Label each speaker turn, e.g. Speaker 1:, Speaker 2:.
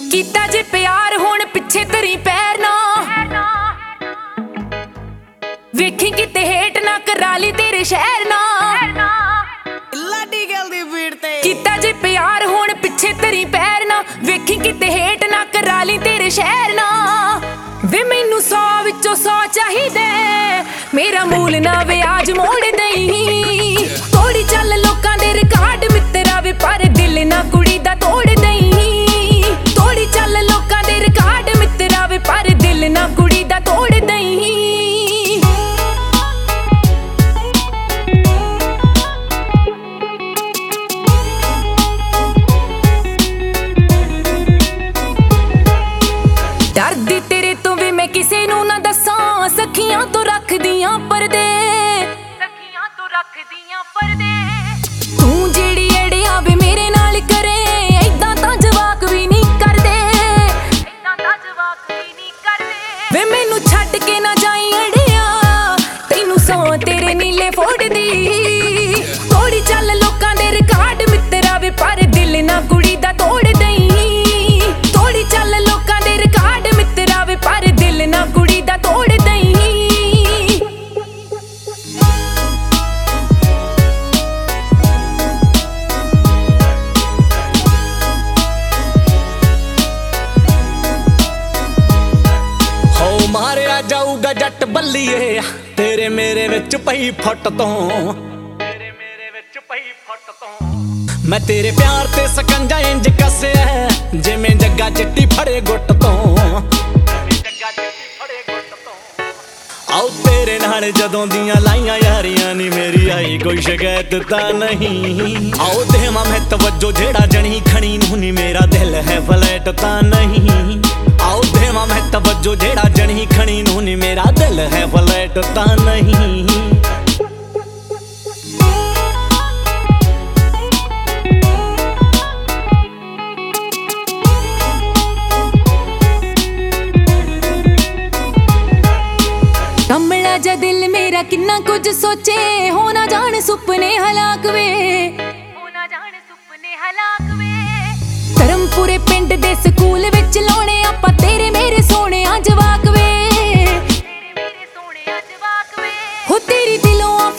Speaker 1: ਕੀਤਾ ਜੇ ਪਿਆਰ ਹੁਣ ਪਿੱਛੇ ਤੇਰੀ ਪੈਰ ਨਾ ਵੇਖੀ ਕਿਤੇ ਹੇਟ ਨਾ ਕਰਾ ਲਈ ਤੇਰੇ ਸ਼ਹਿਰ ਨਾ
Speaker 2: ਲਾਡੀ ਗੱਲ ਦੀ ਬੀੜ ਤੇ
Speaker 1: ਕੀਤਾ ਜੇ ਪਿਆਰ ਹੁਣ ਪਿੱਛੇ ਤੇਰੀ ਪੈਰ ਨਾ ਵੇਖੀ ਕਿਤੇ ਹੇਟ ਨਾ ਕਰਾ ਲਈ ਤੇਰੇ ਸ਼ਹਿਰ ਨਾ ਵੇ ਮੈਨੂੰ 100 ਵਿੱਚੋਂ 100 ਚਾਹੀਦੇ ਮੇਰਾ ਮੂਲ ਨਾ ਵਿਆਜ ਮੋੜ ਦਈ ਤੋੜੀ ਚੱਲ ਲੋਕਾਂ ਦੇ ਰਿਕਾਰਡ ਮਿੱਤਰਾ ਵੇ ਪਰ ਦਿਲ ਨਾ ਕੁੜੀ ਦਾ ਤੋੜ ਦਈ ਤੋੜੀ ਚੱਲ ਲੋਕਾਂ ਦੇ ਰਿਕਾਰਡ ਮਿੱਤਰਾ ਵੇ ਪਰ ਦਿਲ ਨਾ ਕੁੜੀ ਦਾ ਤੋੜ ਦਈ ਡਰਦੀ ਤੇਰੇ ਤੋਂ ਵੀ ਮੈਂ ਕਿਸੇ ਨੂੰ ਨਾ ਦੱਸਾਂ ਸਖੀਆਂ ਤੋਂ ਰੱਖਦੀਆਂ ਪਰਦੇ ਤੂੰ ਜਿਹੜੀ ਅੜਿਆ ਵੇ ਮੇਰੇ ਨਾਲ ਕਰੇ ਏਦਾਂ ਤਾਂ ਜਵਾਕ ਵੀ ਨਹੀਂ ਕਰਦੇ ਵੇ ਮੈਨੂੰ ਛੱਡ ਕੇ ਨਾ ਜਾਈ ਅੜਿਆ ਤੈਨੂੰ ਸੌ ਤੇਰੇ ਨੀਲੇ ਫੋੜਦੀ ਤੋੜੀ ਚੱਲ ਲੋਕਾਂ ਦੇ ਰਿਕਾਰਡ ਮਿੱਤਰਾ ਵੇ ਪਰ ਦਿਲ ਨਾ ਕੁੜੀ ਦਾ ਤੋੜ ਦਈ ਤੋੜੀ ਚੱਲ ਲੋਕਾਂ ਦੇ ਰਿਕਾਰਡ ਮਿੱਤਰਾ ਵੇ ਪਰ ਦਿਲ ਨਾ ਕੁੜੀ ਦਾ ਤੋੜ ਦਈ
Speaker 3: ਹੋ ਮਾਰਿਆ ਜਾਊਗਾ ਜੱਟ ਬੱਲੀਏ ਤੇਰੇ ਮੇਰੇ ਵਿੱਚ ਪਈ ਫੁੱਟ ਤੋਂ ਮੈਂ ਤੇਰੇ ਪਿਆਰ ਤੇ ਸਕੰਜਾ ਇੰਜ ਕੱਸਿਆ ਜਿਵੇਂ ਜੱਗਾ ਚਿੱਟੀ ਫੜੇ ਗੁੱਟ ਤੋਂ ਆਓ ਤੇਰੇ ਨਾਲ ਜਦੋਂ ਦੀਆਂ ਲਾਈਆਂ ਯਾਰੀਆਂ ਨੀ ਮੇਰੀ ਆਈ ਕੋਈ ਸ਼ਿਕਾਇਤ ਤਾਂ ਨਹੀਂ ਆਓ ਦੇਵਾਂ ਮੈਂ ਤਵੱਜੋ ਜਿਹੜਾ ਜਣੀ ਖਣੀ ਨੂੰ ਨੀ ਮੇਰਾ ਦਿਲ ਹੈ ਫਲੈਟ ਤਾਂ ਨਹੀਂ ਆਓ ਦੇਵਾਂ ਮੈਂ ਤਵੱਜੋ ਜਿਹੜਾ ਜਣੀ ਖਣੀ ਨੂੰ ਨੀ ਮੇਰਾ ਦਿਲ ਹੈ ਫਲੈਟ ਤਾਂ ਨਹੀਂ
Speaker 1: ਕਮਲਾ ਜਾ ਦਿਲ ਮੇਰਾ ਕਿੰਨਾ ਕੁਝ ਸੋਚੇ ਹੋ ਨਾ ਜਾਣ ਸੁਪਨੇ ਹਲਾਕ ਵੇ ਧਰਮਪੁਰੇ ਪਿੰਡ ਦੇ ਸਕੂਲ ਵਿੱਚ ਲਾਉਣੇ ਆਪਾਂ ਤੇਰੇ ਮੇਰੇ ਸੋਹਣਿਆ ਜਵਾਕ ਵੇ ਹੋ ਤੇਰੀ ਦਿਲੋਂ